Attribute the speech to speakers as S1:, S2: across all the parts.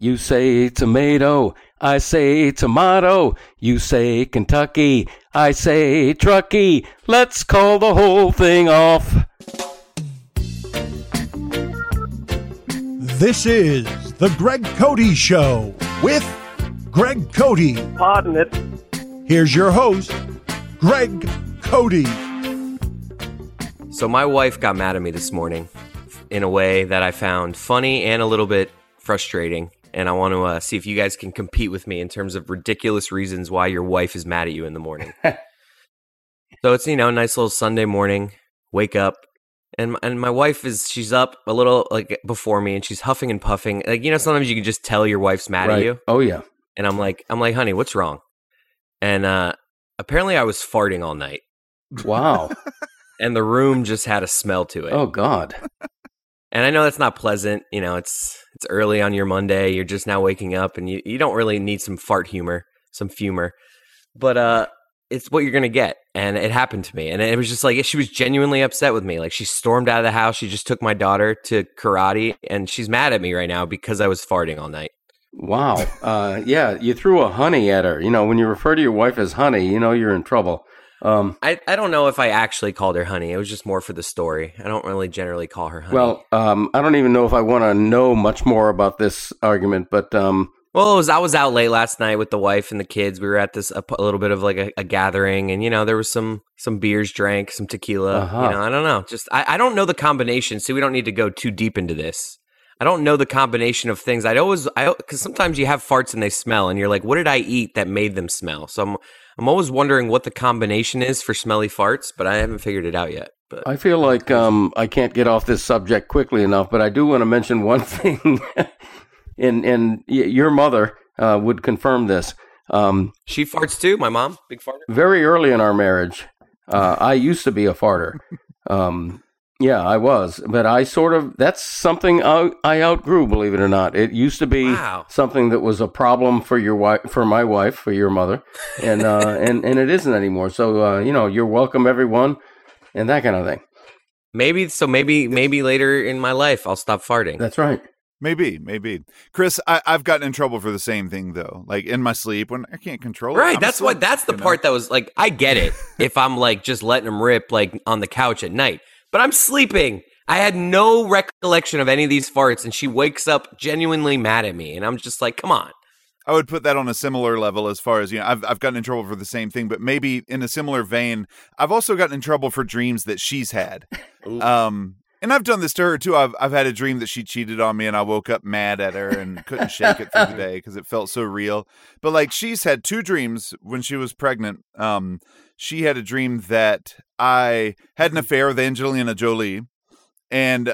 S1: You say tomato, I say tomato. You say Kentucky, I say Truckee. Let's call the whole thing off.
S2: This is the Greg Cody Show with Greg Cody.
S3: Pardon it.
S2: Here's your host, Greg Cody.
S4: So my wife got mad at me this morning in a way that I found funny and a little bit frustrating. And I want to see if you guys can compete with me in terms of ridiculous reasons why your wife is mad at you in the morning. So it's, a nice little Sunday morning, wake up. And my wife she's up a little like before me and she's huffing and puffing. Like, sometimes you can just tell your wife's mad at you.
S1: Oh, yeah.
S4: And I'm like, honey, what's wrong? And apparently I was farting all night.
S1: Wow.
S4: And the room just had a smell to it.
S1: Oh, God.
S4: And I know that's not pleasant. It's early on your Monday. You're just now waking up and you don't really need some fart humor, some fumer. But it's what you're going to get. And it happened to me. And it was just like, she was genuinely upset with me. Like, she stormed out of the house. She just took my daughter to karate. And she's mad at me right now because I was farting all night.
S1: Wow. Yeah, you threw a honey at her. When you refer to your wife as honey, you're in trouble.
S4: I don't know if I actually called her honey. It was just more for the story. I don't really generally call her honey.
S1: Well, I don't even know if I want to know much more about this argument, but...
S4: Well, I was out late last night with the wife and the kids. We were at this a little bit of like a gathering, and there was some beers drank, some tequila.
S1: Uh-huh.
S4: I don't know. Just I don't know the combination. See, we don't need to go too deep into this. I don't know the combination of things. Because sometimes you have farts and they smell, and you're like, what did I eat that made them smell? So I'm always wondering what the combination is for smelly farts, but I haven't figured it out yet. But
S1: I feel like I can't get off this subject quickly enough, but I do want to mention one thing. And your mother would confirm this.
S4: She farts too, my mom, big farter.
S1: Very early in our marriage, I used to be a farter. Yeah, I was. But that's something I outgrew, believe it or not. It used to be something that was a problem for your wife, for my wife, for your mother. And and it isn't anymore. So, you're welcome, everyone, and that kind of thing.
S4: Maybe later in my life, I'll stop farting.
S1: That's right.
S5: Maybe. Chris, I've gotten in trouble for the same thing, though. Like, in my sleep, when I can't control it.
S4: Right, that's the part that was, like, I get it if I'm, like, just letting them rip, like, on the couch at night. But I'm sleeping. I had no recollection of any of these farts, and she wakes up genuinely mad at me. And I'm just like, come on.
S5: I would put that on a similar level as far as, I've gotten in trouble for the same thing. But maybe in a similar vein, I've also gotten in trouble for dreams that she's had. And I've done this to her, too. I've had a dream that she cheated on me, and I woke up mad at her and couldn't shake it through the day because it felt so real. But, like, she's had two dreams when she was pregnant. She had a dream that I had an affair with Angelina Jolie, and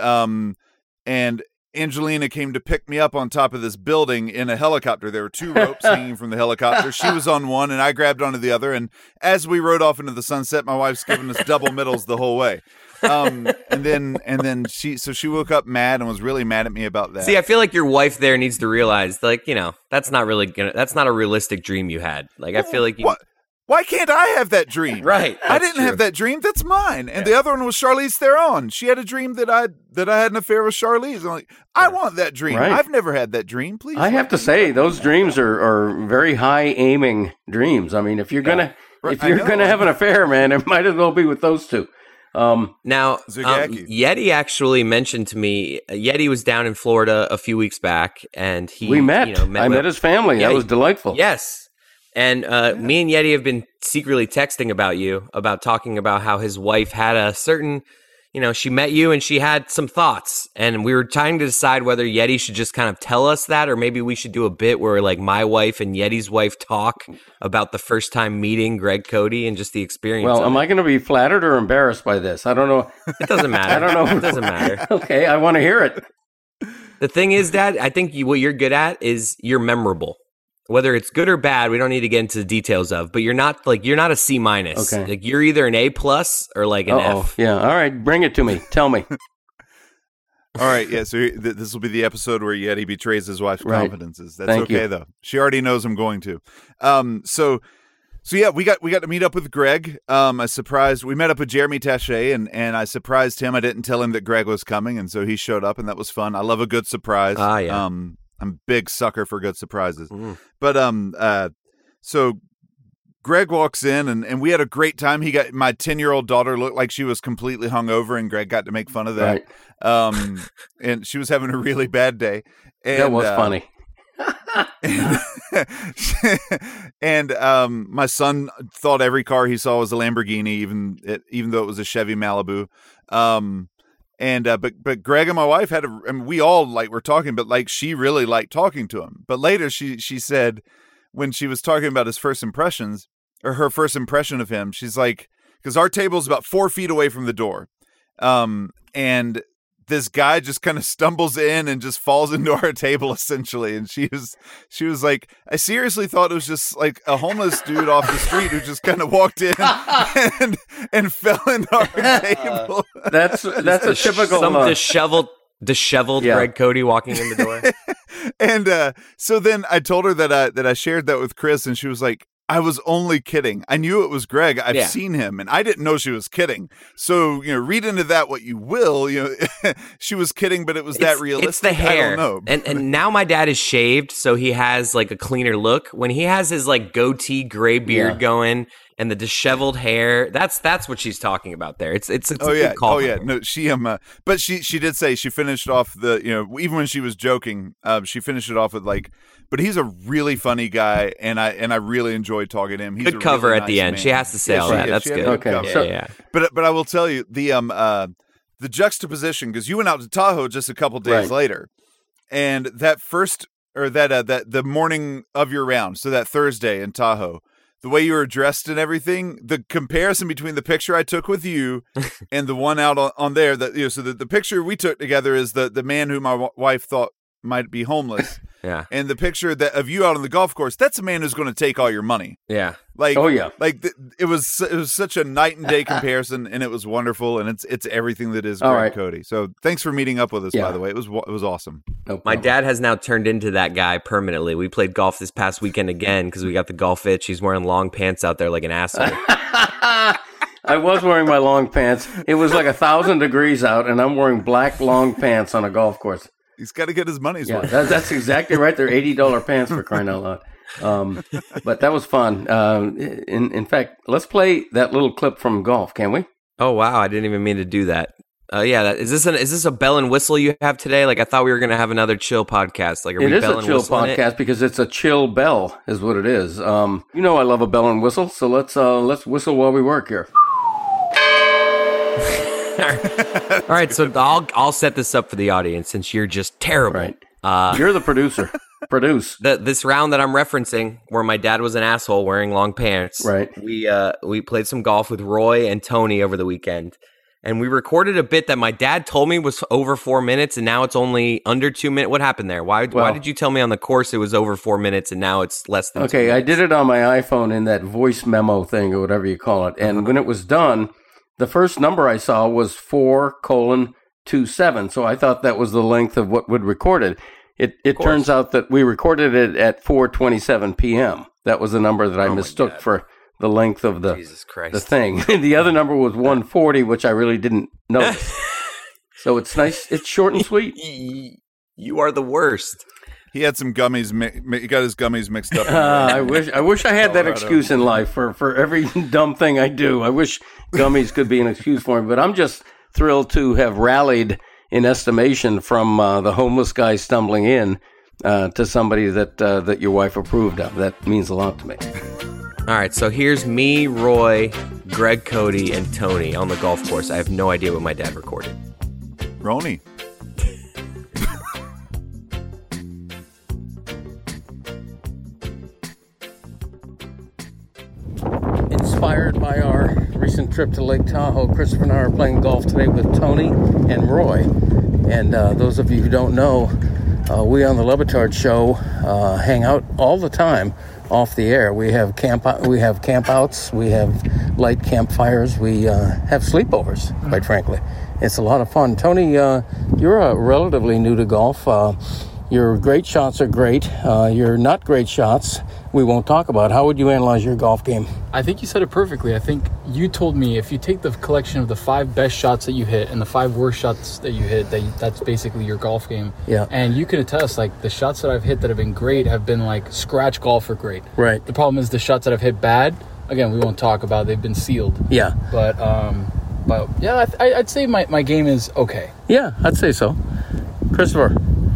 S5: Angelina came to pick me up on top of this building in a helicopter. There were two ropes hanging from the helicopter. She was on one, and I grabbed onto the other. And as we rode off into the sunset, my wife's giving us double middles the whole way. And then she woke up mad and was really mad at me about that.
S4: See, I feel like your wife there needs to realize, like, that's not a realistic dream you had. Like, I feel like
S5: why can't I have that dream?
S4: Right.
S5: I didn't have that dream. That's mine. And the other one was Charlize Theron. She had a dream that I had an affair with Charlize. I'm like, I want that dream.
S1: Right.
S5: I've never had that dream. Please.
S1: I have to say, those dreams are very high aiming dreams. I mean, if you're gonna have an affair, man, it might as well be with those two.
S4: Now, Yeti actually mentioned to me, Yeti was down in Florida a few weeks back, and we met. I
S1: met his family. That was delightful.
S4: Yes. And me and Yeti have been secretly texting about you, about talking about how his wife had a certain, she met you and she had some thoughts. And we were trying to decide whether Yeti should just kind of tell us that, or maybe we should do a bit where, like, my wife and Yeti's wife talk about the first time meeting Greg Cody and just the experience.
S1: Well, am I going to be flattered or embarrassed by this? I don't know.
S4: It doesn't matter.
S1: I don't know.
S4: It doesn't matter.
S1: Okay, I want to hear it.
S4: The thing is, Dad, I think what you're good at is you're memorable. Whether it's good or bad, we don't need to get into the details of, but you're not a C-.
S1: Okay.
S4: Like, you're either an A+ or like an F.
S1: Yeah. All right. Bring it to me. Tell me.
S5: All right. Yeah. So this will be the episode where Yeti betrays his wife's confidences. That's
S1: Thank
S5: okay,
S1: you.
S5: though. She already knows I'm going to. So yeah, we got to meet up with Greg. We met up with Jeremy Taché, and I surprised him. I didn't tell him that Greg was coming, and so he showed up, and that was fun. I love a good surprise.
S4: Yeah.
S5: I'm a big sucker for good surprises. But so Greg walks in and we had a great time. My 10-year-old daughter looked like she was completely hungover, and Greg got to make fun of that. Right. And she was having a really bad day. And,
S1: that was funny.
S5: and my son thought every car he saw was a Lamborghini, even though it was a Chevy Malibu. But Greg and my wife we all were talking, but she really liked talking to him. But later she said, when she was talking about his first impressions, or her first impression of him, she's like, because our table's about 4 feet away from the door. And this guy just kind of stumbles in and just falls into our table, essentially. And she was like, I seriously thought it was just like a homeless dude off the street who just kind of walked in and fell into our table.
S1: That's a typical
S4: disheveled Greg Cody walking in the door.
S5: And so then I told her that I shared that with Chris, and she was like, I was only kidding. I knew it was Greg. I've seen him, and I didn't know she was kidding. So, read into that what you will. She was kidding, but it was that realistic.
S4: It's the hair.
S5: I don't know.
S4: And now my dad is shaved, so he has a cleaner look. When he has his goatee gray beard going and the disheveled hair, that's what she's talking about there. It's a good call.
S5: Oh yeah. No, she but she did say she finished off even when she was joking, she finished it off with but he's a really funny guy, and I really enjoyed talking to him. He's
S4: good cover
S5: really
S4: at the end.
S5: man.
S4: She has to say all that. That's good.
S1: Okay.
S4: Yeah.
S5: But I will tell you the juxtaposition, because you went out to Tahoe just a couple days later, and that first the morning of your round, so that Thursday in Tahoe, the way you were dressed and everything, the comparison between the picture I took with you and the one out on there, so the picture we took together is the man who my wife thought might be homeless.
S4: Yeah.
S5: And the picture of you out on the golf course, that's a man who's going to take all your money.
S4: Yeah.
S5: It was such a night and day comparison, and it was wonderful, and it's everything that is Greg Cody. So thanks for meeting up with us, by the way. It was awesome.
S1: No
S4: My dad has now turned into that guy permanently. We played golf this past weekend again because we got the golf itch. He's wearing long pants out there like an asshole.
S1: I was wearing my long pants. It was 1,000 degrees out, and I'm wearing black long pants on a golf course.
S5: He's got to get his money's worth.
S1: That's exactly right. They're $80 pants, for crying out loud. But that was fun. In fact, let's play that little clip from golf, can we?
S4: Oh wow! I didn't even mean to do that. Is this a bell and whistle you have today? I thought we were going to have another chill podcast.
S1: It is a chill podcast because it's a chill bell, is what it is. I love a bell and whistle, so let's whistle while we work here.
S4: All right, so I'll set this up for the audience since you're just terrible.
S1: Right. You're the producer. Produce
S4: this round that I'm referencing, where my dad was an asshole wearing long pants.
S1: Right.
S4: We played some golf with Roy and Tony over the weekend, and we recorded a bit that my dad told me was over 4 minutes, and now it's only under 2 minutes. What happened there? Why did you tell me on the course it was over 4 minutes, and now it's less than? 2 minutes?
S1: I did it on my iPhone in that voice memo thing or whatever you call it, and when it was done, the first number I saw was 4:27, so I thought that was the length of what we'd recorded. It turns out that we recorded it at 4:27 p.m. That was the number that I mistook for the length of the thing. The other number was 1:40, which I really didn't notice. So it's nice. It's short and sweet.
S4: You are the worst.
S5: He had some gummies. He got his gummies mixed up.
S1: I wish I had that excuse in life for every dumb thing I do. I wish gummies could be an excuse for me. But I'm just thrilled to have rallied in estimation from the homeless guy stumbling in to somebody that your wife approved of. That means a lot to me.
S4: All right, so here's me, Roy, Greg Cody, and Tony on the golf course. I have no idea what my dad recorded.
S5: Roni.
S1: Inspired by our recent trip to Lake Tahoe, Christopher and I are playing golf today with Tony and Roy. And those of you who don't know, we on the Le Batard Show hang out all the time off the air. We have campouts, we have light campfires, we have sleepovers, quite frankly. It's a lot of fun. Tony, you're relatively new to golf. Your great shots are great. Your not great shots, we won't talk about. How would you analyze your golf game?
S3: I think you said it perfectly. I think you told me if you take the collection of the 5 best shots that you hit and the 5 worst shots that you hit, that's basically your golf game.
S1: Yeah.
S3: And you can attest, like, the shots that I've hit that have been great have been, like, scratch golfer great.
S1: Right.
S3: The problem is the shots that I've hit bad, again, we won't talk about. They've been sealed.
S1: Yeah.
S3: But yeah, I'd say my game is okay.
S1: Yeah, I'd say so. Christopher,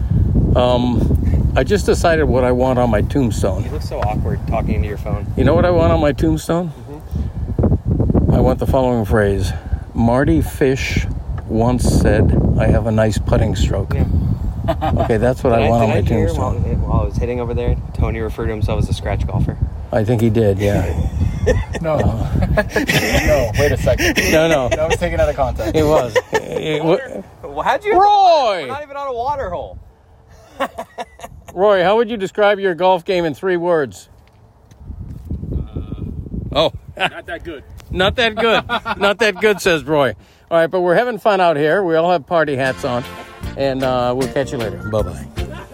S1: I just decided what I want on my tombstone.
S4: You look so awkward talking into your phone.
S1: You know what I want on my tombstone? I want the following phrase. Marty Fish once said, I have a nice putting stroke.
S4: Yeah.
S1: Okay, that's what I want on my tombstone.
S4: While I was hitting over there, Tony referred to himself as a scratch golfer.
S1: I think he did, yeah.
S3: No. No, wait a second.
S1: No.
S3: That was taken out of context.
S1: It was.
S4: Well, how'd you...
S1: Roy!
S4: We're not even on a water hole.
S1: Roy, how would you describe your golf game in 3 words?
S6: Not that good.
S1: Not that good. Not that good, says Roy. All right, but we're having fun out here. We all have party hats on. And we'll catch you later. Bye-bye.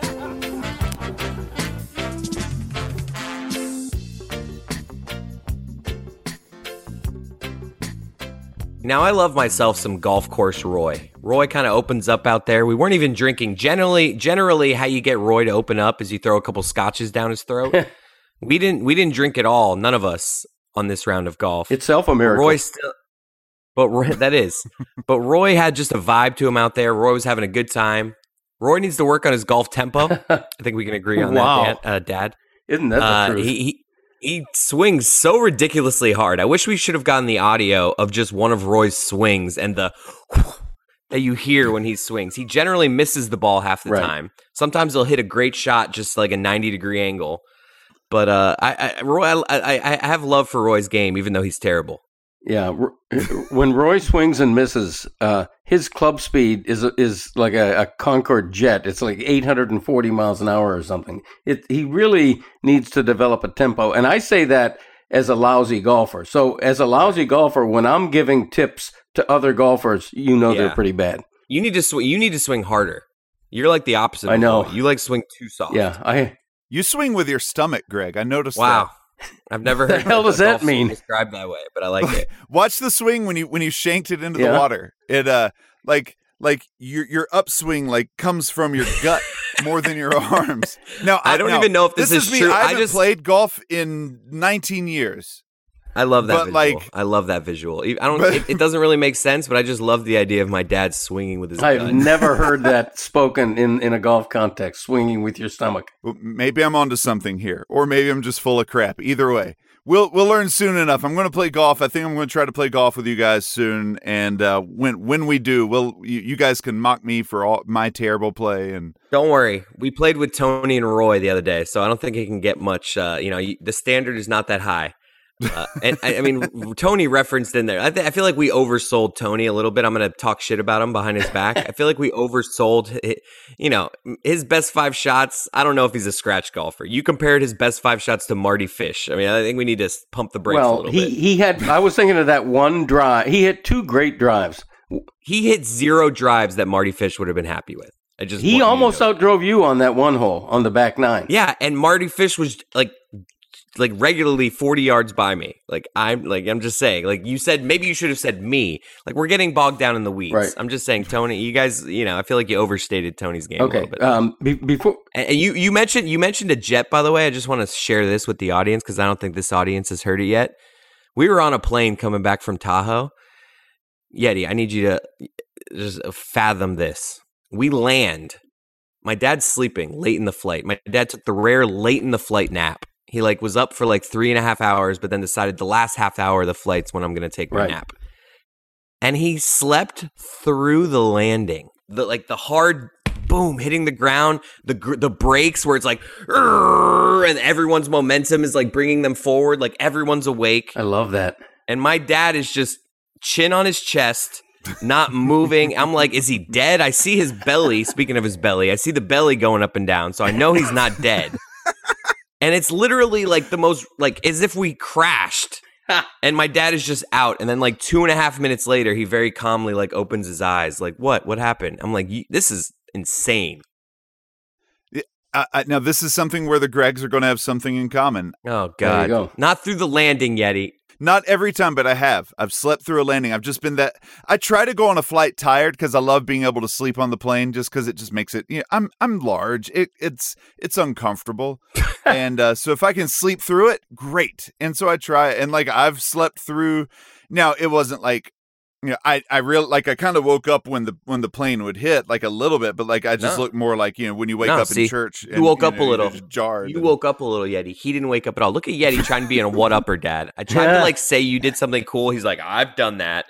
S4: Now, I love myself some golf course Roy. Roy kind of opens up out there. We weren't even drinking. Generally, how you get Roy to open up is you throw a couple scotches down his throat. We didn't drink at all. None of us on this round of golf.
S1: Itself a miracle.
S4: Roy still, but Roy, that is. But Roy had just a vibe to him out there. Roy was having a good time. Roy needs to work on his golf tempo. I think we can agree on that, Dad.
S1: Isn't that the truth?
S4: He swings so ridiculously hard. I wish we should have gotten the audio of just one of Roy's swings and the that you hear when he swings. He generally misses the ball half the time. Sometimes he'll hit a great shot, just like a 90-degree angle. But I have love for Roy's game, even though he's terrible.
S1: Yeah, when Roy swings and misses, his club speed is like a Concorde jet. It's like 840 miles an hour or something. He really needs to develop a tempo, and I say that as a lousy golfer. So as a lousy golfer, when I'm giving tips to other golfers, they're pretty bad. You need to swing harder. You're like the opposite. I know. You like swing too soft. Yeah,
S5: You swing with your stomach, Greg. I noticed that.
S4: Wow. I've never heard
S1: the hell does that mean?
S4: Described that way, but I like it.
S5: Watch the swing when you shanked it into the water. It like your upswing like comes from your gut more than your arms. Now
S4: I don't even know if this is
S5: me.
S4: true.
S5: I haven't played golf in 19 years.
S4: I love that visual. I love that visual. It doesn't really make sense, but I just love the idea of my dad swinging with his gut.
S1: I've never heard that spoken in a golf context, swinging with your stomach.
S5: Well, maybe I'm onto something here, or maybe I'm just full of crap. Either way, we'll learn soon enough. I'm going to play golf. I think I'm going to try to play golf with you guys soon, and when we do, you guys can mock me for all my terrible play. And
S4: don't worry, we played with Tony and Roy the other day, so I don't think it can get much. The standard is not that high. And I mean, Tony referenced in there. I feel like we oversold Tony a little bit. I'm going to talk shit about him behind his back. I feel like we oversold, his best 5 shots. I don't know if he's a scratch golfer. You compared his best 5 shots to Marty Fish. I mean, I think we need to pump the brakes a little bit.
S1: He had. I was thinking of that one drive. He hit 2 great drives.
S4: He hit 0 drives that Marty Fish would have been happy with.
S1: He almost outdrove you on that one hole on the back 9.
S4: Yeah, and Marty Fish was like regularly 40 yards by me. I'm just saying, like you said, maybe you should have said me. Like, we're getting bogged down in the weeds.
S1: Right.
S4: I'm just saying, Tony, you guys, I feel like you overstated Tony's game a little bit.
S1: Before
S4: and you mentioned a jet, by the way. I just want to share this with the audience because I don't think this audience has heard it yet. We were on a plane coming back from Tahoe. Yeti, I need you to just fathom this. We land. My dad's sleeping late in the flight. My dad took the rare late in the flight nap. He was up for 3.5 hours, but then decided the last half hour of the flight's when I'm going to take my nap. And he slept through the landing. The hard boom hitting the ground, the brakes where it's like, and everyone's momentum is bringing them forward. Everyone's awake.
S1: I love that.
S4: And my dad is just chin on his chest, not moving. I'm like, is he dead? I see his belly. Speaking of his belly, I see the belly going up and down. So I know he's not dead. And it's literally the most, as if we crashed. And my dad is just out. And then 2.5 minutes later, he very calmly opens his eyes. What happened? I'm like, this is insane.
S5: Now, this is something where the Gregs are going to have something in common.
S4: Oh,
S1: There you
S4: God.
S1: go.
S4: Not through the landing, Yeti.
S5: Not every time, but I have. I've slept through a landing. I've just been that. I try to go on a flight tired because I love being able to sleep on the plane, just because it just makes it. I'm large. It's uncomfortable, and so if I can sleep through it, great. And so I try, and like I've slept through. Now it wasn't like. I kind of woke up when the plane would hit like a little bit, but like I just looked more like when you wake up in church.
S4: You woke up a little.
S5: Jarred.
S4: You woke up a little, Yeti. He didn't wake up at all. Look at Yeti trying to be in a what upper, Dad. I tried to like say you did something cool. He's like, I've done that.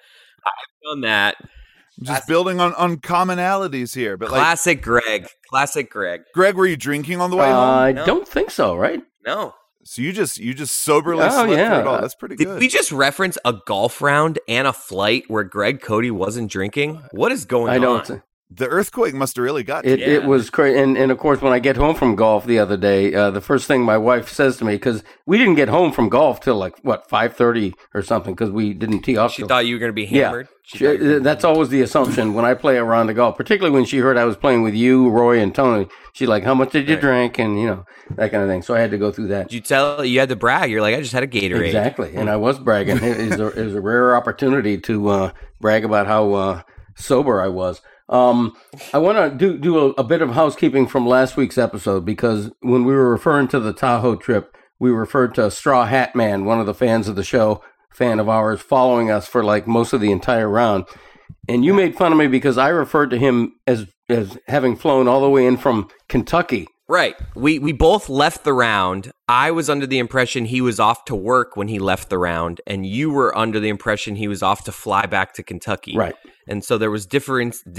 S5: Just building on commonalities here, but
S4: classic Greg.
S5: Greg, were you drinking on the way home?
S1: I don't think so. Right?
S4: No.
S5: So you just soberly slept through it all. That's pretty good.
S4: Did we just reference a golf round and a flight where Greg Cody wasn't drinking? What is going on?
S5: The earthquake must have really got to you.
S1: It was crazy. And of course, when I get home from golf the other day, the first thing my wife says to me, because we didn't get home from golf till 5:30 or something, because we didn't tee off.
S4: She thought you were going to be hammered?
S1: Yeah. That's always the assumption when I play a round of golf, particularly when she heard I was playing with you, Roy, and Tony. She's like, how much did you drink? And, that kind of thing. So I had to go through that.
S4: Did you tell you had to brag? You're like, I just had a Gatorade.
S1: Exactly. And I was bragging. It was a rare opportunity to brag about how sober I was. I want to do a bit of housekeeping from last week's episode, because when we were referring to the Tahoe trip, we referred to Straw Hat Man, one of the fans of the show, fan of ours, following us for most of the entire round. And you made fun of me because I referred to him as having flown all the way in from Kentucky.
S4: Right. We both left the round. I was under the impression he was off to work when he left the round, and you were under the impression he was off to fly back to Kentucky.
S1: Right.
S4: And so there was differing is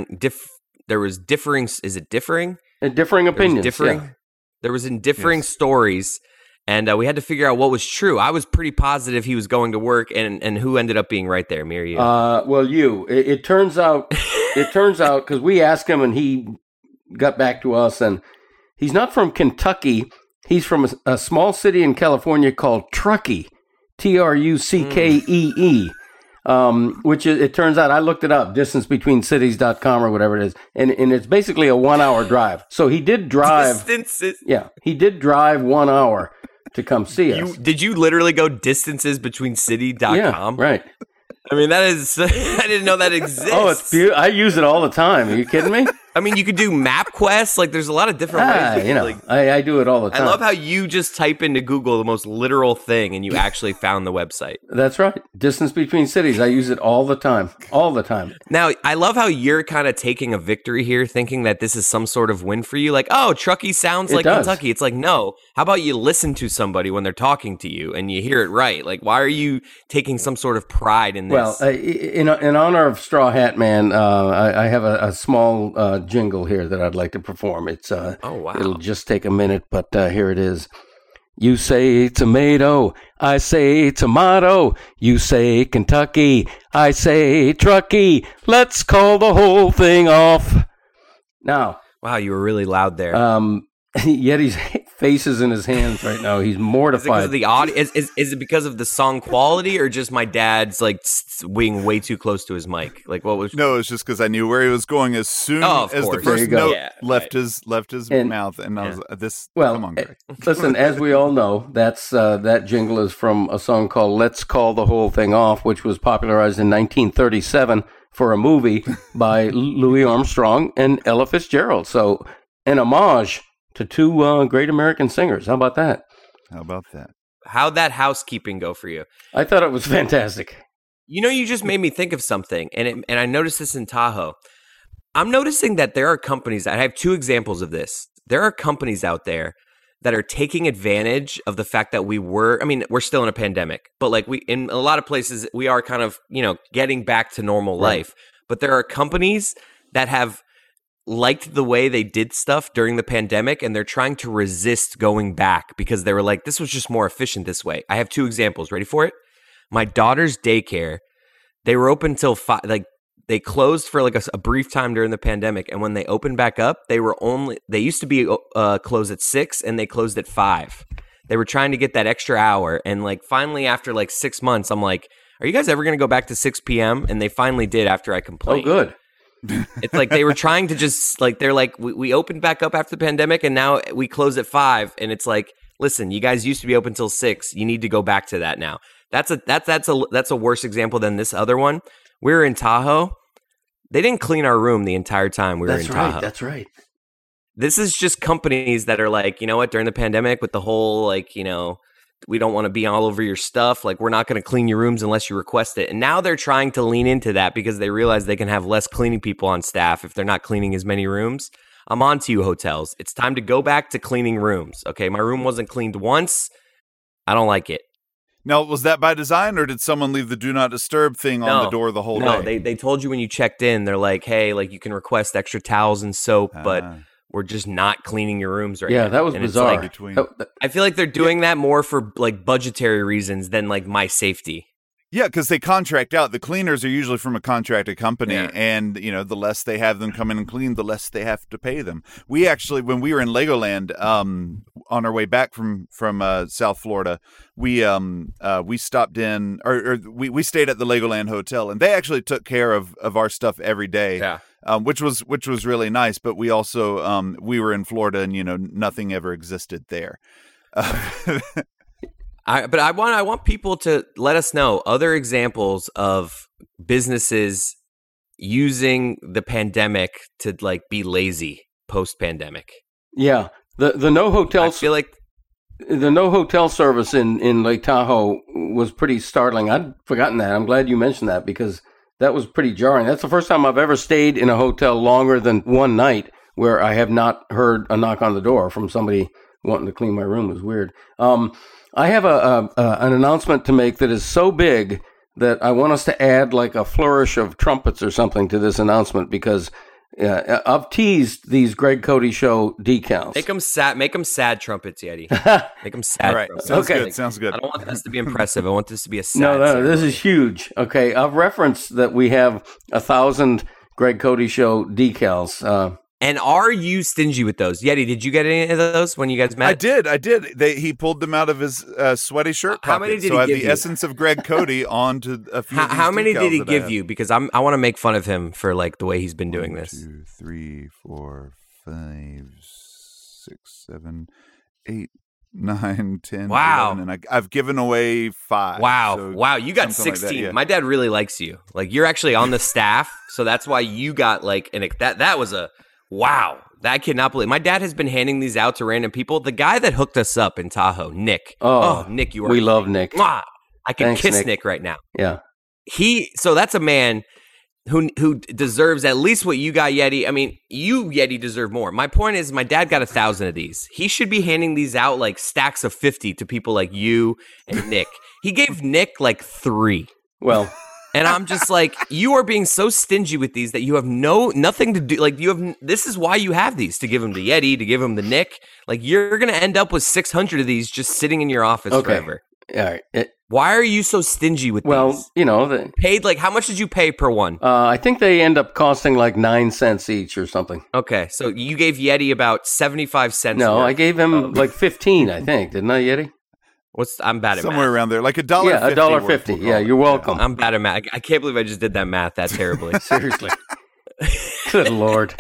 S4: it differing?
S1: Differing opinions.
S4: There was differing stories, and we had to figure out what was true. I was pretty positive he was going to work, and who ended up being right there, me or you?
S1: Well, you. It turns out, because we asked him and he got back to us, and he's not from Kentucky. He's from a small city in California called Truckee, Truckee, which it turns out, I looked it up, distancebetweencities.com or whatever it is, and it's basically a 1 hour drive. So he did drive.
S4: Distances.
S1: Yeah, he did drive 1 hour to come see us.
S4: Did you literally go distancesbetweencity.com?
S1: Yeah, right.
S4: I mean, that is, I didn't know that exists.
S1: Oh, it's beautiful. I use it all the time. Are you kidding me?
S4: I mean, you could do MapQuest. There's a lot of different ways.
S1: I do it all the time.
S4: I love how you just type into Google the most literal thing and you actually found the website.
S1: That's right. Distance between cities. I use it all the time. All the time.
S4: Now, I love how you're kind of taking a victory here, thinking that this is some sort of win for you. Like, oh, Truckee sounds like Kentucky. It's like, no. How about you listen to somebody when they're talking to you and you hear it right? Like, why are you taking some sort of pride in this?
S1: Well, in honor of Straw Hat Man, I have a small jingle here that I'd like to perform. It's
S4: oh, wow.
S1: It'll just take a minute, but here it is. You say tomato, I say tomato. You say Kentucky, I say Truckee. Let's call the whole thing off. Now,
S4: wow, you were really loud there.
S1: Yeti's face is in his hands right now. He's mortified.
S4: Is it because of the audio? Is it because of the song quality, or just my dad's being way too close to his mic? Like, what was?
S5: No, it's just because I knew where he was going as soon as the first note left his mouth, and I was this.
S1: Well,
S5: come on, Greg.
S1: Listen, as we all know, that jingle is from a song called "Let's Call the Whole Thing Off," which was popularized in 1937 for a movie by Louis Armstrong and Ella Fitzgerald. So, an homage to two great American singers. How about that?
S4: How'd that housekeeping go for you?
S1: I thought it was fantastic.
S4: You just made me think of something, and I noticed this in Tahoe. I'm noticing that there are companies, I have two examples of this. There are companies out there that are taking advantage of the fact that we're still in a pandemic, but in a lot of places, we are kind of, getting back to normal life. But there are companies that have liked the way they did stuff during the pandemic, and they're trying to resist going back because they were like, this was just more efficient this way. I have two examples. Ready for it? My daughter's daycare, they were open till 5, they closed for a brief time during the pandemic, and when they opened back up, they used to be closed at 6 and they closed at 5. They were trying to get that extra hour, and finally after 6 months, I'm like, are you guys ever going to go back to 6 p.m.? And they finally did after I complained.
S1: Oh, good.
S4: It's like they were trying to just like, they're like, we opened back up after the pandemic and now we close at 5. And it's like, listen, you guys used to be open till 6. You need to go back to that now. That's a worse example than this other one. We were in Tahoe. They didn't clean our room the entire time we were in Tahoe.
S1: That's right.
S4: This is just companies that are like, you know what, during the pandemic with the whole, like, you know, we don't want to be all over your stuff. Like, we're not going to clean your rooms unless you request it. And now they're trying to lean into that because they realize they can have less cleaning people on staff if they're not cleaning as many rooms. I'm on to you, hotels. It's time to go back to cleaning rooms. Okay, my room wasn't cleaned once. I don't like it.
S5: Now, was that by design, or did someone leave the do not disturb thing on the door the whole day?
S4: No, they told you when you checked in, they're like, hey, like, you can request extra towels and soap, but we're just not cleaning your rooms right now.
S1: Yeah, that was bizarre.
S4: I feel like they're doing that more for like budgetary reasons than like my safety.
S5: Yeah, because they contract out. The cleaners are usually from a contracted company, and you know, the less they have them come in and clean, the less they have to pay them. We actually, when we were in Legoland, on our way back from South Florida, we stopped in, or we stayed at the Legoland Hotel, and they actually took care of our stuff every day.
S4: Yeah.
S5: Which was really nice. But we also we were in Florida, and you know, nothing ever existed there.
S4: I want people to let us know other examples of businesses using the pandemic to like be lazy post pandemic.
S1: Yeah, the no hotel.
S4: I feel like
S1: the no hotel service in Lake Tahoe was pretty startling. I'd forgotten that. I'm glad you mentioned that because that was pretty jarring. That's the first time I've ever stayed in a hotel longer than one night where I have not heard a knock on the door from somebody wanting to clean my room. It was weird. I have an announcement to make that is so big that I want us to add like a flourish of trumpets or something to this announcement because I've teased these Greg Cody Show decals.
S4: Make them sad trumpets, Yeti. Make them sad.
S5: All right,
S4: trumpets.
S5: Sounds good.
S4: I don't want this to be impressive. I want this to be a sad.
S1: No, this is huge. Okay, I've referenced that we have 1,000 Greg Cody Show decals.
S4: And are you stingy with those? Yeti, did you get any of those when you guys met?
S5: I did. He pulled them out of his sweaty shirt pocket.
S4: How many did he
S5: give you? So I have the
S4: you?
S5: essence of Greg Cody onto a few.
S4: How many did he give you? Because I want to make fun of him for like the way he's been doing this.
S5: 1, 2, 3, 4, 5, 6, 7, 8, 9, 10.
S4: Wow.
S5: 11, and I've given away 5.
S4: Wow.
S5: So
S4: wow. You got 16.
S5: like that, yeah.
S4: My dad really likes you. Like you're actually on the staff. So that's why you got like, that was a, wow. I cannot believe. My dad has been handing these out to random people. The guy that hooked us up in Tahoe, Nick. Oh Nick, you are.
S1: We love Nick.
S4: Mwah! I can
S1: Thanks,
S4: kiss Nick right now.
S1: Yeah.
S4: So that's a man who deserves at least what you got, Yeti. I mean, you, Yeti, deserve more. My point is, my dad got 1,000 of these. He should be handing these out like stacks of 50 to people like you and Nick. He gave Nick like 3.
S1: Well.
S4: And I'm just like, you are being so stingy with these that you have nothing to do. Like this is why you have these, to give them to Yeti, to give them to Nick. Like you're going to end up with 600 of these just sitting in your office forever.
S1: All right.
S4: Why are you so stingy with these?
S1: Well, you know,
S4: paid like, how much did you pay per one?
S1: I think they end up costing like 9 cents each or something.
S4: Okay. So you gave Yeti about 75 cents.
S1: No, I gave him like 15, I think. Didn't I, Yeti?
S4: I'm bad at
S5: somewhere
S4: math.
S5: around there, like $1.50.
S1: Yeah, $1.50. Yeah, you're welcome.
S4: I'm bad at math. I can't believe I just did that math that terribly.
S1: Seriously. Good Lord.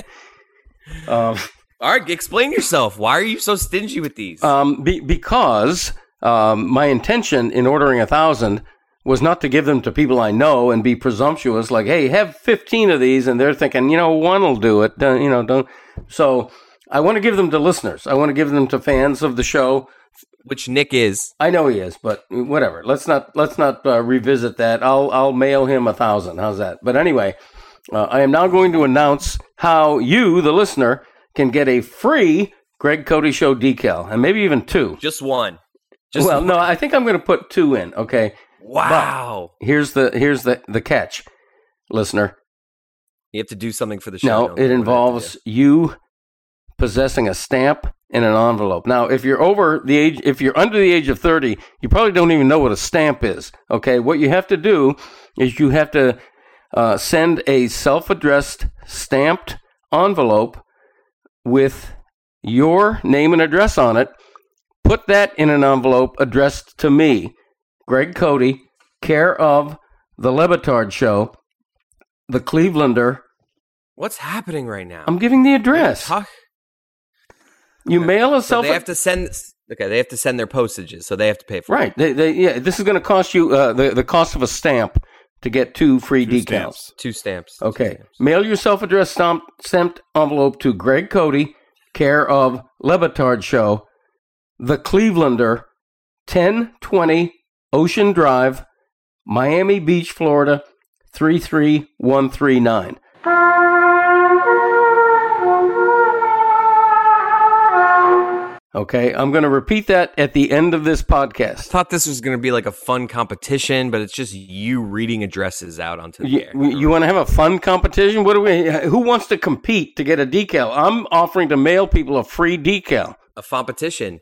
S4: All right, explain yourself. Why are you so stingy with these?
S1: Because my intention in ordering 1,000 was not to give them to people I know and be presumptuous, like, hey, have 15 of these, and they're thinking, one will do it. Don't. So I want to give them to listeners. I want to give them to fans of the show.
S4: Which Nick is.
S1: I know he is, but whatever. Let's not revisit that. I'll mail him 1,000. How's that? But anyway, I am now going to announce how you, the listener, can get a free Greg Cody Show decal, and maybe even 2.
S4: Just one.
S1: No, I think I'm going to put 2 in. Okay.
S4: Wow.
S1: But here's the catch, listener.
S4: You have to do something for the show.
S1: No, it involves you possessing a stamp in an envelope. Now, if you're under the age of 30, you probably don't even know what a stamp is. Okay, what you have to do is you have to send a self-addressed stamped envelope with your name and address on it. Put that in an envelope addressed to me, Greg Cody, care of the Le Batard Show, the Clevelander,
S4: What's happening right now?
S1: I'm giving the address. You mail a
S4: So
S1: self.
S4: they have to send. Okay, they have to send their postages, so they have to pay for it.
S1: Right. This is going to cost you the cost of a stamp to get 2 free decals.
S5: Stamps.
S4: 2 stamps.
S1: Okay.
S4: 2 stamps.
S1: Mail your self-addressed stamped envelope to Greg Cody, care of Lebitard Show, The Clevelander, 1020 Ocean Drive, Miami Beach, Florida, 33139. Okay, I'm going to repeat that at the end of this podcast.
S4: I thought this was going to be like a fun competition, but it's just you reading addresses out onto the air.
S1: You want to have a fun competition? Who wants to compete to get a decal? I'm offering to mail people a free decal.
S4: A competition.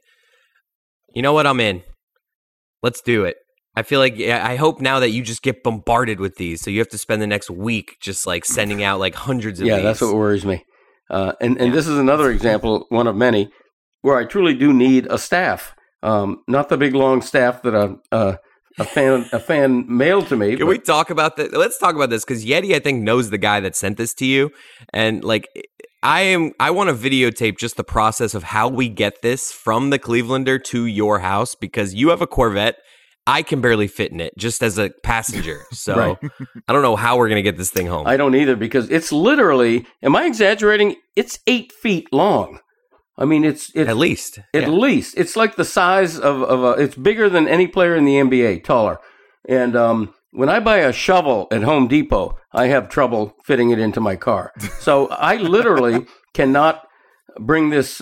S4: You know what? I'm in. Let's do it. I feel like, I hope now that you just get bombarded with these, so you have to spend the next week just like sending out like hundreds of these.
S1: Yeah, that's what worries me. And this is another example, one of many, where I truly do need a staff. Not the big long staff that a fan mailed to me.
S4: Can we talk about that? Let's talk about this, because Yeti, I think, knows the guy that sent this to you. And like, I want to videotape just the process of how we get this from the Clevelander to your house, because you have a Corvette. I can barely fit in it just as a passenger. So
S1: Right.
S4: I don't know how we're going to get this thing home.
S1: I don't either, because it's literally, am I exaggerating? It's 8 feet long. I mean, it's
S4: At least.
S1: At least. It's like the size of it's bigger than any player in the NBA, taller. And when I buy a shovel at Home Depot, I have trouble fitting it into my car. So I literally cannot bring this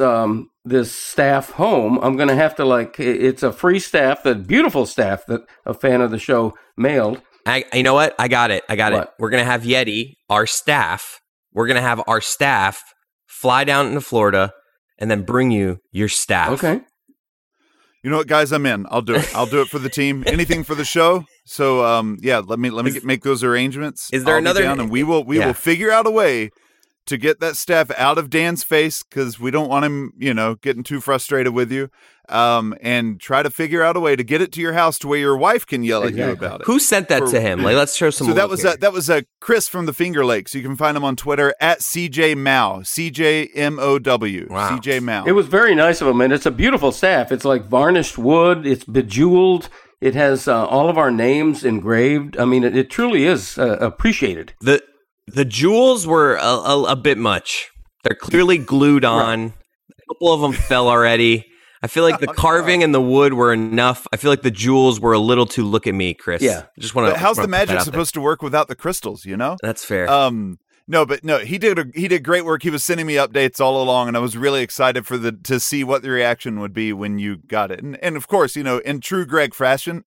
S1: staff home. I'm going to have to it's a free staff, that beautiful staff that a fan of the show mailed.
S4: You know what? I got it.
S1: What?
S4: We're going to have Yeti, our staff. We're going to have our staff fly down into Florida and then bring you your staff.
S1: Okay.
S5: You know what, guys? I'm in. I'll do it. I'll do it for the team. Anything for the show. So, let me make those arrangements.
S4: Is there
S5: I'll be
S4: another?
S5: down, and we will figure out a way to get that staff out of Dan's face, because we don't want him, getting too frustrated with you. And try to figure out a way to get it to your house to where your wife can yell at you about it.
S4: Who sent that to him? Like, let's show some.
S5: So
S4: love here.
S5: that was Chris from the Finger Lakes. You can find him on Twitter at CJMow, CJMOW,
S4: Wow.
S5: CJ Mow.
S1: It was very nice of him, and it's a beautiful staff. It's like varnished wood. It's bejeweled. It has all of our names engraved. I mean, it truly is appreciated.
S4: The jewels were a bit much. They're clearly glued on. Right. A couple of them fell already. I feel like the carving and the wood were enough. I feel like the jewels were a little too look at me, Chris.
S1: Yeah.
S4: Just want to.
S5: How's the magic supposed to work without the crystals?
S4: That's fair.
S5: No, he did great work. He was sending me updates all along, and I was really excited to see what the reaction would be when you got it. And of course, in true Greg fashion,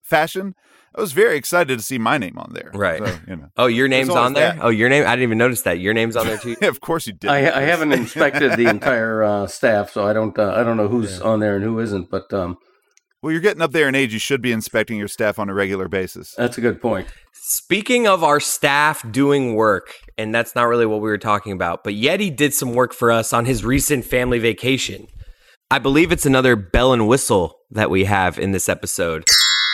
S5: I was very excited to see my name on there.
S4: Right.
S5: So,
S4: Oh, your name's on there?
S5: that.
S4: Oh, your name? I didn't even notice that. Your name's on there too?
S5: Yeah, of course you did.
S1: I haven't inspected the entire staff, so I don't know who's on there and who isn't. But
S5: well, you're getting up there in age. You should be inspecting your staff on a regular basis.
S1: That's a good point.
S4: Speaking of our staff doing work, and that's not really what we were talking about, but Yeti did some work for us on his recent family vacation. I believe it's another bell and whistle that we have in this episode.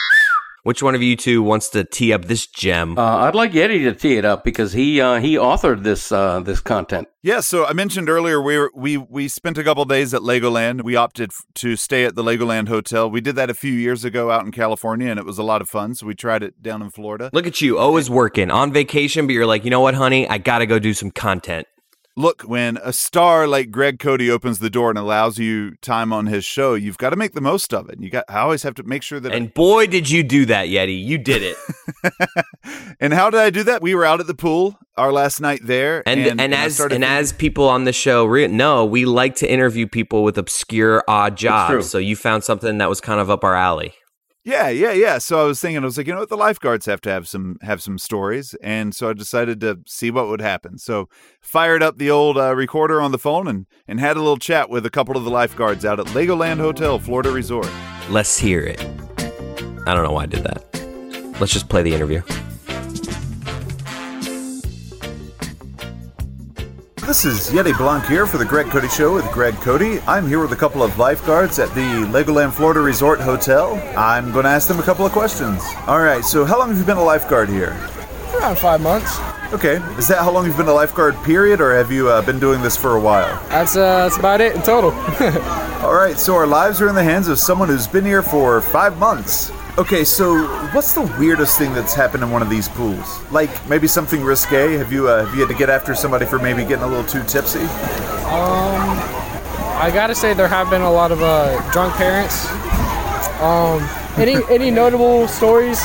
S4: Which one of you two wants to tee up this gem?
S1: I'd like Yeti to tee it up, because he authored this content.
S5: Yeah, so I mentioned earlier we spent a couple days at Legoland. We opted to stay at the Legoland Hotel. We did that a few years ago out in California, and it was a lot of fun. So we tried it down in Florida.
S4: Look at you, always working on vacation, but you're like, you know what, honey, I gotta go do some content.
S5: Look, when a star like Greg Cody opens the door and allows you time on his show, you've got to make the most of it. I always have to make sure that.
S4: And boy, did you do that, Yeti! You did it.
S5: And how did I do that? We were out at the pool our last night there,
S4: and as people on the show know, we like to interview people with obscure, odd jobs. So you found something that was kind of up our alley.
S5: Yeah. So I was thinking, the lifeguards have to have some stories, and so I decided to see what would happen. So fired up the old recorder on the phone and had a little chat with a couple of the lifeguards out at Legoland Hotel, Florida Resort.
S4: Let's hear it. I don't know why I did that. Let's just play the interview.
S5: This is Yeti Blanc here for the Greg Cody Show with Greg Cody. I'm here with a couple of lifeguards at the Legoland Florida Resort Hotel. I'm going to ask them a couple of questions. All right, so how long have you been a lifeguard here?
S7: Around 5 months.
S5: Okay. Is that how long you've been a lifeguard, period, or have you been doing this for a while?
S7: That's about it in total.
S5: All right, so our lives are in the hands of someone who's been here for 5 months. Okay, so what's the weirdest thing that's happened in one of these pools? Like, maybe something risque? Have you had to get after somebody for maybe getting a little too tipsy?
S7: I gotta say there have been a lot of drunk parents. Any notable stories?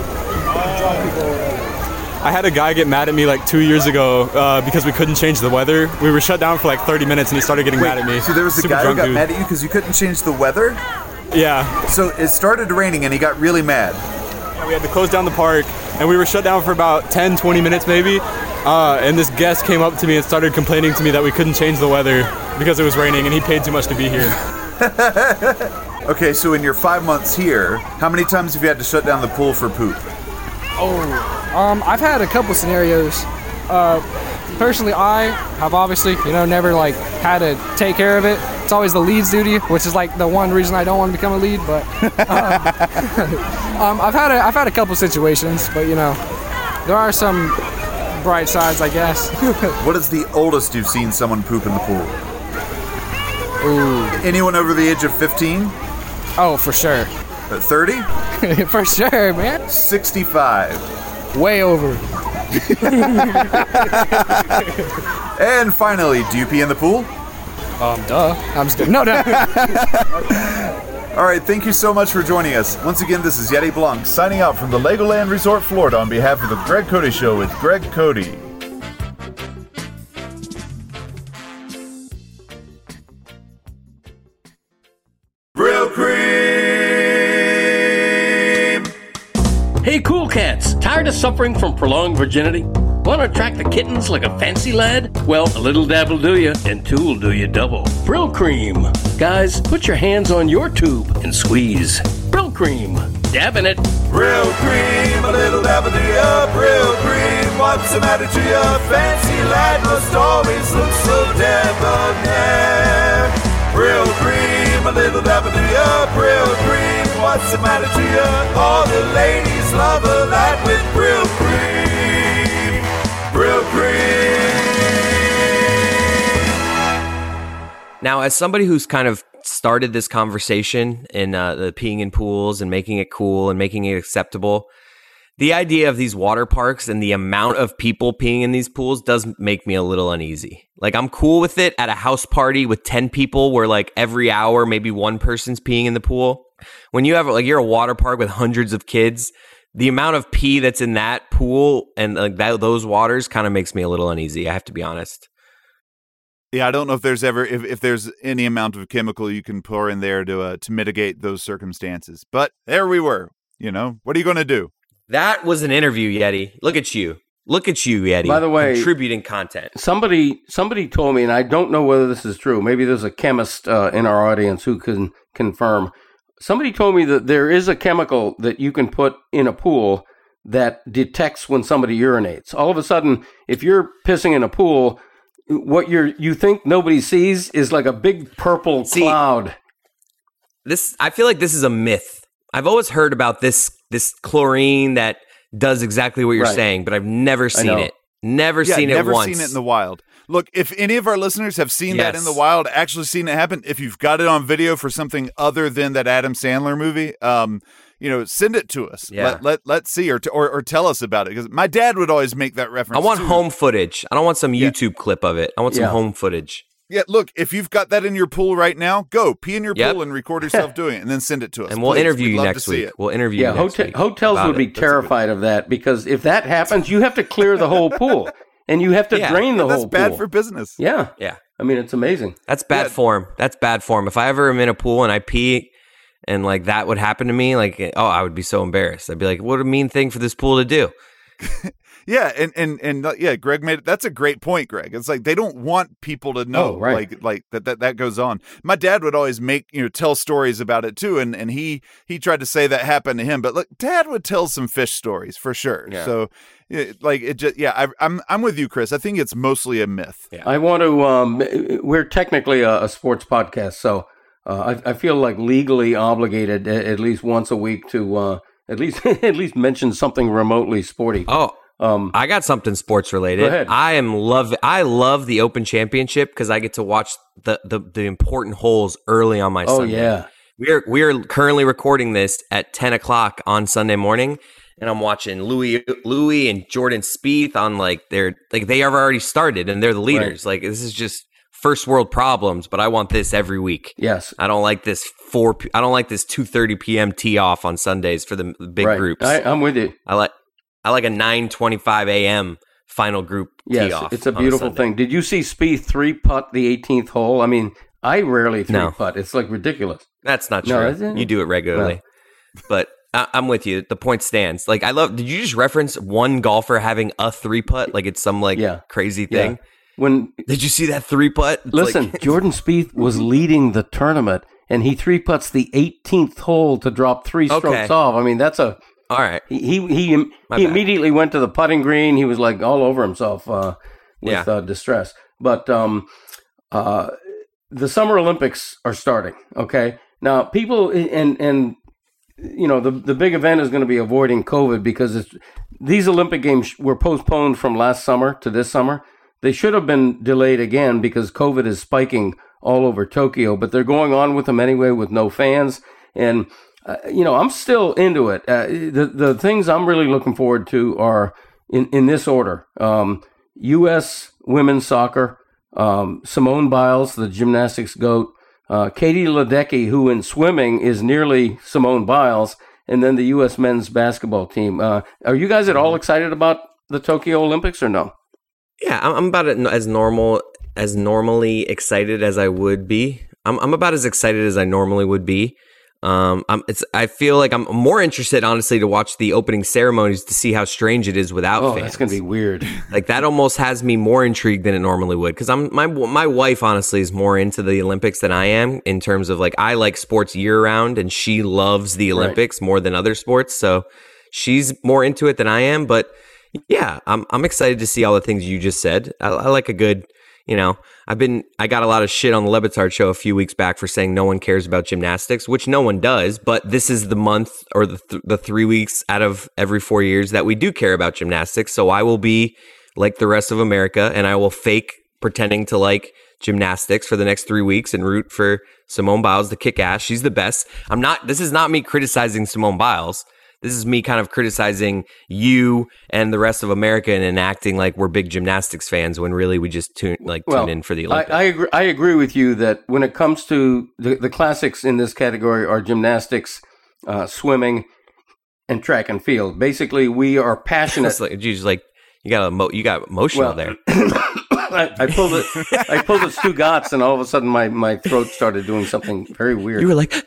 S8: I had a guy get mad at me like 2 years ago because we couldn't change the weather. We were shut down for like 30 minutes and he started getting mad at me.
S5: So there was a guy who got mad at you because you couldn't change the weather?
S8: Yeah.
S5: So it started raining and he got really mad.
S8: Yeah, we had to close down the park and we were shut down for about 10, 20 minutes maybe. And this guest came up to me and started complaining to me that we couldn't change the weather because it was raining and he paid too much to be here.
S5: Okay, so in your 5 months here, how many times have you had to shut down the pool for poop?
S7: I've had a couple scenarios. Personally, I have obviously, never like had to take care of it. It's always the lead's duty, which is like the one reason I don't want to become a lead. But I've had a couple situations, but there are some bright sides, I guess.
S5: What is the oldest you've seen someone poop in the pool?
S7: Ooh.
S5: Anyone over the age of 15?
S7: Oh, for sure.
S5: 30?
S7: For sure, man.
S5: 65.
S7: Way over.
S5: And finally, do you pee in the pool?
S7: Duh. I'm just kidding. No.
S5: All right, thank you so much for joining us. Once again, this is Yeti Blanc signing out from the Legoland Resort, Florida on behalf of the Greg Cody Show with Greg Cody. Real Cream!
S1: Hey, cool cats! Tired of suffering from prolonged virginity? Want to attract the kittens like a fancy lad? Well, a little dab will do you, and two will do you double. Brill Cream. Guys, put your hands on your tube and squeeze. Brill Cream. Dab in it.
S5: Brill Cream, a little dab will do ya. Brill Cream, what's the matter to ya? Fancy lad must always look so debonair. Brill Cream, a little dab will do ya. Brill Cream, what's the matter to ya? All the ladies love a lad with Brill Cream. Brill Cream.
S4: Now, as somebody who's kind of started this conversation in the peeing in pools and making it cool and making it acceptable, the idea of these water parks and the amount of people peeing in these pools does make me a little uneasy. Like, I'm cool with it at a house party with 10 people where like every hour maybe one person's peeing in the pool. When you have you're a water park with hundreds of kids, the amount of pee that's in that pool and like those waters kind of makes me a little uneasy. I have to be honest.
S5: Yeah, I don't know if there's ever if there's any amount of chemical you can pour in there to mitigate those circumstances. But there we were. What are you going to do?
S4: That was an interview, Yeti. Look at you, Yeti.
S1: By the way,
S4: contributing content.
S1: Somebody told me, and I don't know whether this is true. Maybe there's a chemist in our audience who can confirm. Somebody told me that there is a chemical that you can put in a pool that detects when somebody urinates. All of a sudden, if you're pissing in a pool, what you think nobody sees is like a big purple cloud.
S4: I feel like this is a myth. I've always heard about this chlorine that does exactly what you're saying, but I've never seen it. Never seen it once.
S5: Never seen it in the wild. Look, if any of our listeners have seen that in the wild, actually seen it happen, if you've got it on video for something other than that Adam Sandler movie, send it to us.
S4: Yeah.
S5: Let's see or tell us about it, because my dad would always make that reference.
S4: I want home footage. I don't want some YouTube clip of it. I want some home footage.
S5: Yeah, look, if you've got that in your pool right now, go pee in your pool and record yourself doing it, and then send it to us.
S4: And we'll interview you next week. We'll interview you next week.
S1: Hotels would be terrified of that, because if that happens, you have to clear the whole pool. And you have to drain the whole pool.
S5: That's bad for business.
S1: Yeah.
S4: Yeah.
S1: I mean, it's amazing.
S4: That's bad form. That's bad form. If I ever am in a pool and I pee and like that would happen to me, I would be so embarrassed. I'd be like, what a mean thing for this pool to do.
S5: Yeah, and Greg made it. That's a great point, Greg. It's like they don't want people to know, like that goes on. My dad would always tell stories about it too, and he tried to say that happened to him, but look, Dad would tell some fish stories for sure. Yeah. So, I'm with you, Chris. I think it's mostly a myth.
S1: Yeah. I want to. We're technically a sports podcast, so I feel like legally obligated at least once a week to at least mention something remotely sporty.
S4: Oh. I got something sports related.
S1: Go ahead.
S4: I love the Open Championship because I get to watch the important holes early on my Sunday.
S1: Yeah.
S4: We are currently recording this at 10 o'clock on Sunday morning, and I'm watching Louis and Jordan Spieth on they have already started and they're the leaders.
S1: Right.
S4: This is just first world problems, but I want this every week.
S1: Yes.
S4: I don't like this 2:30 p.m. tee off on Sundays for the big groups.
S1: I'm with you.
S4: I like a 9:25 a.m. final group tee off.
S1: It's a beautiful thing. Did you see Spieth 3-putt the 18th hole? I mean, I rarely 3-putt. It's ridiculous.
S4: That's not true. You do it regularly. No. But I'm with you. The point stands. Did you just reference one golfer having a 3-putt? Like it's some crazy thing?
S1: Yeah.
S4: Did you see that 3-putt?
S1: Listen, Jordan Spieth was leading the tournament, and he 3-putts the 18th hole to drop 3 strokes off. I mean, that's a...
S4: All right.
S1: He immediately went to the putting green. He was all over himself with distress. But the Summer Olympics are starting, okay? Now, people, and the big event is going to be avoiding COVID because these Olympic Games were postponed from last summer to this summer. They should have been delayed again because COVID is spiking all over Tokyo, but they're going on with them anyway with no fans. And, I'm still into it. The things I'm really looking forward to are in this order. U.S. women's soccer, Simone Biles, the gymnastics GOAT, Katie Ledecky, who in swimming is nearly Simone Biles, and then the U.S. men's basketball team. Are you guys at all excited about the Tokyo Olympics or no?
S4: Yeah, I'm about as normally excited as I would be. I'm about as excited as I normally would be. I feel like I'm more interested, honestly, to watch the opening ceremonies to see how strange it is without fans.
S1: That's gonna be weird.
S4: That almost has me more intrigued than it normally would because my wife honestly is more into the Olympics than I am in terms of I like sports year round and she loves the Olympics more than other sports, so she's more into it than I am. But yeah, I'm excited to see all the things you just said. I like a good. I got a lot of shit on the Le Batard show a few weeks back for saying no one cares about gymnastics, which no one does, but this is the month or the 3 weeks out of every 4 years that we do care about gymnastics. So I will be like the rest of America and I will fake pretending to like gymnastics for the next 3 weeks and root for Simone Biles to kick ass. She's the best. This is not me criticizing Simone Biles. This is me kind of criticizing you and the rest of America and acting like we're big gymnastics fans when really we just tune in for the Olympics.
S1: I agree with you that when it comes to the classics in this category are gymnastics, swimming, and track and field. Basically, we are passionate.
S4: You got emotional there.
S1: I pulled a Stugotz, and all of a sudden my throat started doing something very weird.
S4: You were like,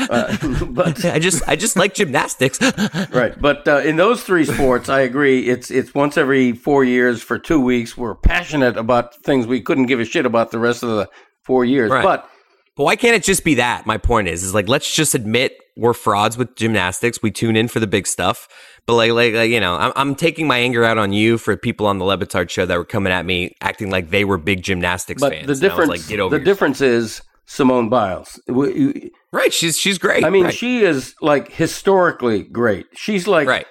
S4: but I just like gymnastics,
S1: right? But in those 3 sports, I agree. It's once every 4 years for 2 weeks. We're passionate about things we couldn't give a shit about the rest of the 4 years.
S4: Right.
S1: But
S4: why can't it just be that? My point is let's just admit we're frauds with gymnastics. We tune in for the big stuff. But I'm taking my anger out on you for people on the Le Batard show that were coming at me acting like they were big gymnastics fans.
S1: But the difference is Simone Biles.
S4: Right, she's great.
S1: I mean, she is historically great. She's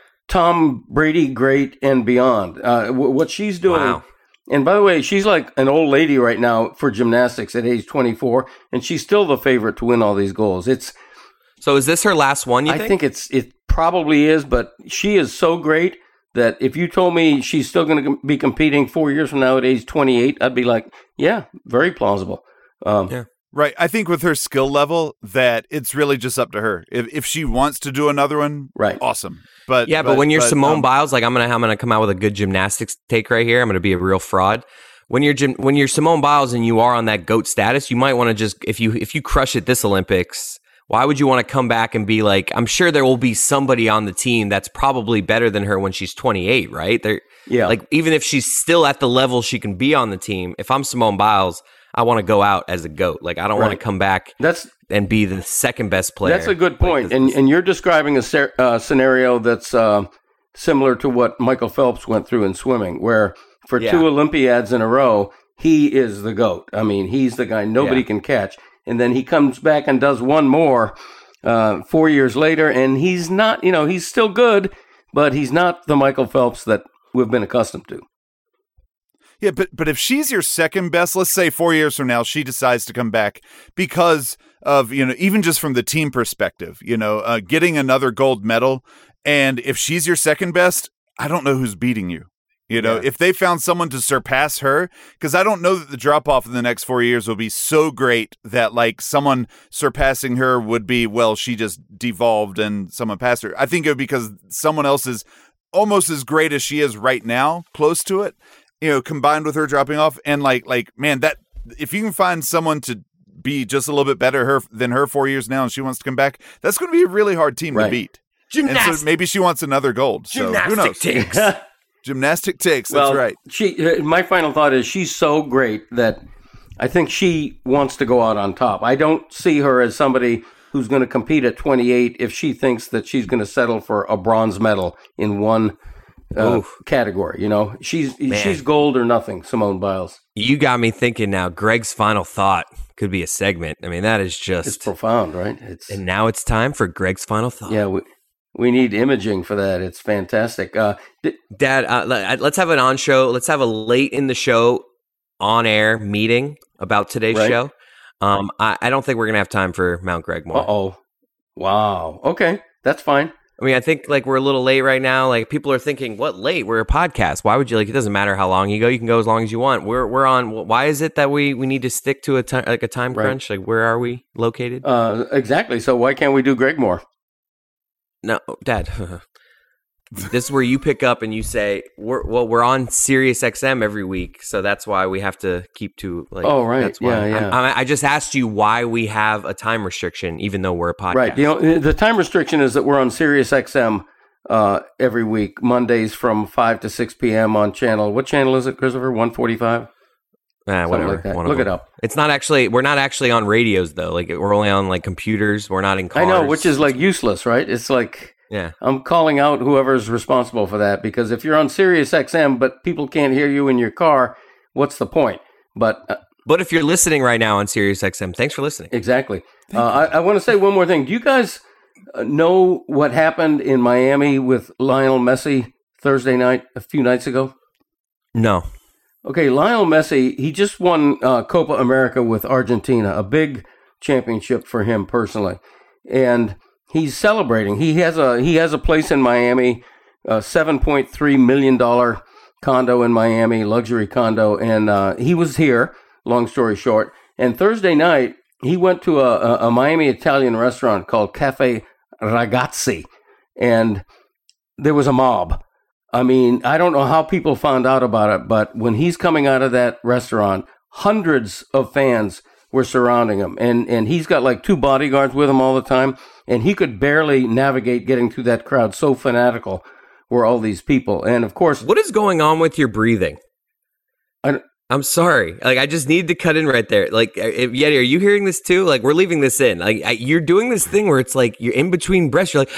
S1: Tom Brady great and beyond. What she's doing.
S4: Wow.
S1: And by the way, she's like an old lady right now for gymnastics at age 24, and she's still the favorite to win all these goals.
S4: So is this her last one, you think?
S1: I think it probably is, but she is so great that if you told me she's still going to be competing 4 years from now at age 28, I'd be like, yeah, very plausible.
S5: Yeah. Right. I think with her skill level that it's really just up to her. If she wants to do another one,
S1: right,
S5: awesome.
S4: But when you're Simone Biles, I'm gonna come out with a good gymnastics take right here. I'm gonna be a real fraud. When you're Simone Biles and you are on that GOAT status, you might want to just if you crush it this Olympics, why would you want to come back and be like, I'm sure there will be somebody on the team that's probably better than her when she's 28, right? Even if she's still at the level she can be on the team, if I'm Simone Biles, I want to go out as a GOAT. I don't want to come back and be the second best player.
S1: That's a good point. And you're describing a scenario that's similar to what Michael Phelps went through in swimming, where for 2 Olympiads in a row, he is the GOAT. I mean, he's the guy nobody can catch. And then he comes back and does one more 4 years later, and he's not, he's still good, but he's not the Michael Phelps that we've been accustomed to.
S5: Yeah, but if she's your second best, let's say 4 years from now, she decides to come back because of, even just from the team perspective, getting another gold medal. And if she's your second best, I don't know who's beating you. If they found someone to surpass her, because I don't know that the drop off in the next 4 years will be so great that like someone surpassing her would be, well, she just devolved and someone passed her. I think it would be because someone else is almost as great as she is right now, close to it. Combined with her dropping off, and like, man, that if you can find someone to be just a little bit better than her 4 years now, and she wants to come back, that's going to be a really hard team to beat. And so maybe she wants another gold. So who knows?
S4: Takes.
S5: Gymnastic takes. That's right.
S1: My final thought is she's so great that I think she wants to go out on top. I don't see her as somebody who's going to compete at 28 if she thinks that she's going to settle for a bronze medal in one category. She's gold or nothing, Simone Biles.
S4: You got me thinking now. Greg's final thought could be a segment. I mean, that is just...
S1: It's profound, right?
S4: And now it's time for Greg's final thought.
S1: Yeah, we need imaging for that. It's fantastic.
S4: Dad, let's have an on-show. Let's have a late in the show on-air meeting about today's show. I don't think we're going to have time for Mount Gregmore.
S1: Uh-oh. Wow. Okay, that's fine.
S4: I mean, I think like we're a little late right now. Like people are thinking, what late? We're a podcast. Why would you it doesn't matter how long you go. You can go as long as you want. We're on. Why is it that we need to stick to a time crunch? Like where are we located?
S1: Exactly. So why can't we do Gregmore?
S4: No, Dad. This is where you pick up and you say, we're on Sirius XM every week, so that's why we have to keep to like.
S1: Oh, right.
S4: That's why
S1: Yeah.
S4: I just asked you why we have a time restriction, even though we're a podcast.
S1: Right. The time restriction is that we're on Sirius XM every week, Mondays from 5 to 6 p.m. on channel. What channel is it, Christopher? 145?
S4: Whatever.
S1: Like that. Look it up.
S4: It's not actually. We're not actually on radios though. Like we're only on like computers. We're not in cars.
S1: I know, which is like useless, right? It's like.
S4: Yeah.
S1: I'm calling out whoever's responsible for that, because if you're on Sirius XM but people can't hear you in your car, what's the point? But
S4: if you're listening right now on Sirius XM, thanks for listening.
S1: Exactly. I want to say one more thing. Do you guys know what happened in Miami with Lionel Messi Thursday night, a few nights ago?
S4: No.
S1: Okay, Lionel Messi, he just won Copa America with Argentina, a big championship for him personally. And he's celebrating. He has a place in Miami, a $7.3 million condo in Miami, luxury condo, and he was here, long story short. And Thursday night, he went to a Miami Italian restaurant called Cafe Ragazzi, and there was a mob. I mean, I don't know how people found out about it, but when he's coming out of that restaurant, hundreds of fans were surrounding him, and he's got like 2 bodyguards with him all the time, and he could barely navigate getting through that crowd. So fanatical were all these people, and of course,
S4: what is going on with your breathing? I'm sorry. Like, I just need to cut in right there. Like, Yeti, are you hearing this too? Like, we're leaving this in. Like, you're doing this thing where it's like you're in between breaths. You're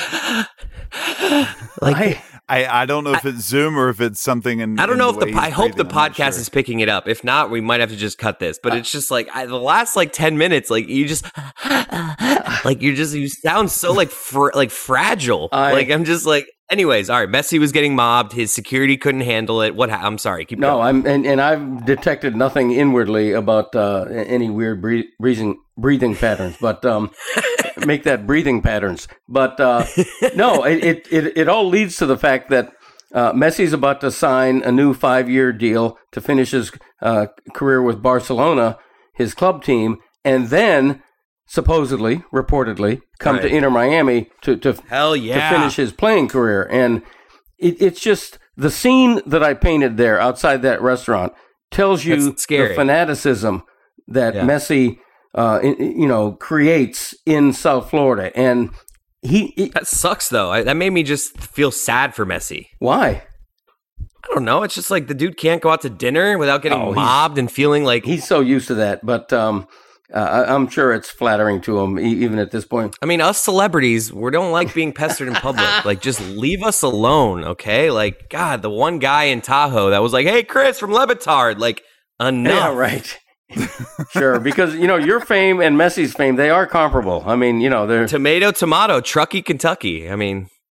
S4: like,
S5: I don't know if it's Zoom or if it's something.
S4: I don't know if I hope the podcast is picking it up. If not, we might have to just cut this. But it's just like the last like 10 minutes, like you just you sound so like fragile. I'm just like. Anyways, all right. Messi was getting mobbed. His security couldn't handle it. I'm sorry. Keep going.
S1: And I've detected nothing inwardly about any weird breathing patterns, but make that breathing patterns. But no, it all leads to the fact that Messi's about to sign a new 5-year deal to finish his career with Barcelona, his club team, and then supposedly, reportedly, come to Inter Miami to finish his playing career. And it's just the scene that I painted there outside that restaurant tells you the fanaticism that Messi, creates in South Florida. And
S4: that sucks, though. That made me just feel sad for Messi.
S1: Why?
S4: I don't know. It's just like the dude can't go out to dinner without getting mobbed and feeling like
S1: he's so used to that. But I'm sure it's flattering to him, even at this point.
S4: I mean, us celebrities, we don't like being pestered in public. Like, just leave us alone, okay? Like, God, the one guy in Tahoe that was like, "Hey, Chris from Levitard," like, enough.
S1: Yeah, right. Sure, because, your fame and Messi's fame, they are comparable. I mean, they're...
S4: Tomato, Truckee, Kentucky. I mean...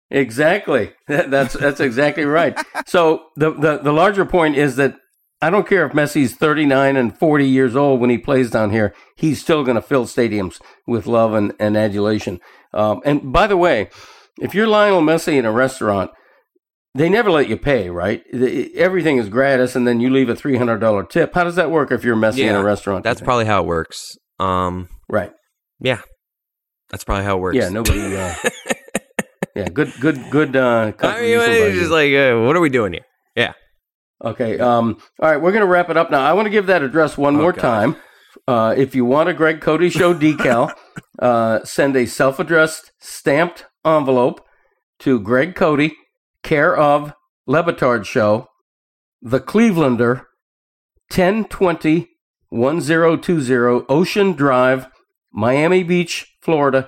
S1: Exactly. That's exactly right. So the larger point is that I don't care if Messi's 39 and 40 years old when he plays down here. He's still going to fill stadiums with love and adulation. And by the way, if you're Lionel Messi in a restaurant, they never let you pay, right? Everything is gratis, and then you leave a $300 tip. How does that work if you're Messi in a restaurant?
S4: That's probably how it works.
S1: Right.
S4: Yeah. That's probably how it works.
S1: Yeah, nobody... yeah, good.
S4: I mean, it's just like, what are we doing here? Yeah.
S1: Okay. All right, we're going to wrap it up now. I want to give that address one more time. If you want a Greg Cody Show decal, send a self-addressed stamped envelope to Greg Cody, care of Lebitard Show, The Clevelander, 1020 1020 Ocean Drive, Miami Beach, Florida,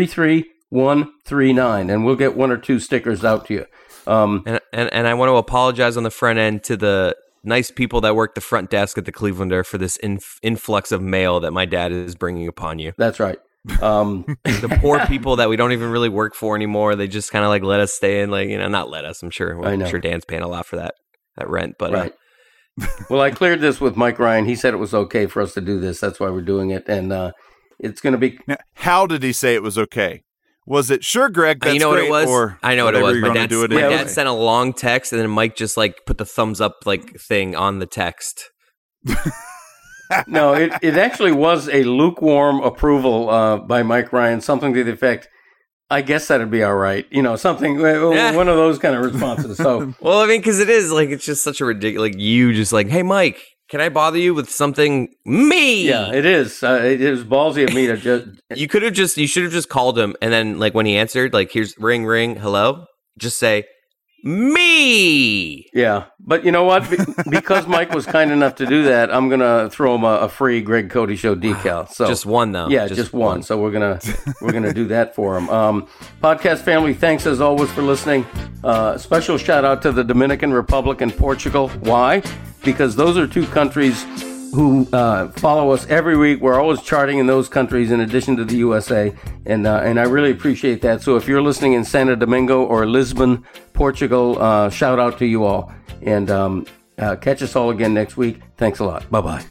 S1: 33139, and we'll get one or two stickers out to you.
S4: And I want to apologize on the front end to the nice people that work the front desk at the Clevelander for this influx of mail that my dad is bringing upon you.
S1: That's right.
S4: The poor people that we don't even really work for anymore. They just kind of like let us stay in, like, not let us. I'm sure Dan's paying a lot for that rent, but
S1: right. Well, I cleared this with Mike Ryan. He said it was okay for us to do this. That's why we're doing it, and it's going to be.
S5: Now, how did he say it was okay? Was it sure, Greg? That's
S4: you know what
S5: great,
S4: it was?
S5: Or
S4: I know what it was. My dad
S5: it
S4: sent a long text, and then Mike just like put the thumbs up like thing on the text.
S1: No, it actually was a lukewarm approval by Mike Ryan, something to the effect, I guess that'd be all right. Something, one of those kind of responses. So,
S4: well, I mean, because it is like, it's just such a ridiculous, like you just like, hey, Mike, can I bother you with something? Me?
S1: Yeah, it is. It is ballsy of me to just.
S4: You should have just called him, and then like when he answered, like, here's ring, hello, just say, me.
S1: Yeah, but you know what? Because Mike was kind enough to do that, I'm gonna throw him a free Greg Cody Show decal. So
S4: just one though.
S1: Yeah, just one. So we're gonna do that for him. Podcast family, thanks as always for listening. Special shout out to the Dominican Republic and Portugal. Why? Because those are two countries who follow us every week. We're always charting in those countries in addition to the USA, and I really appreciate that. So if you're listening in Santo Domingo or Lisbon, Portugal, shout out to you all, and catch us all again next week. Thanks a lot. Bye-bye.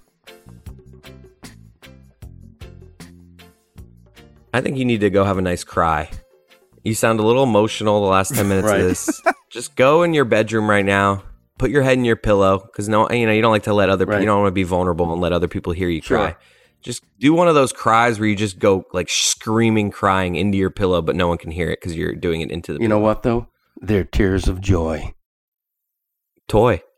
S4: I think you need to go have a nice cry. You sound a little emotional the last 10 minutes
S1: right.
S4: of this. Just go in your bedroom right now. Put your head in your pillow, because you don't like to let other people, you don't want to be vulnerable and let other people hear you cry.
S1: Sure.
S4: Just do one of those cries where you just go like screaming, crying into your pillow, but no one can hear it because you're doing it into the pillow.
S1: You know what, though? They're tears of joy.
S4: Toy.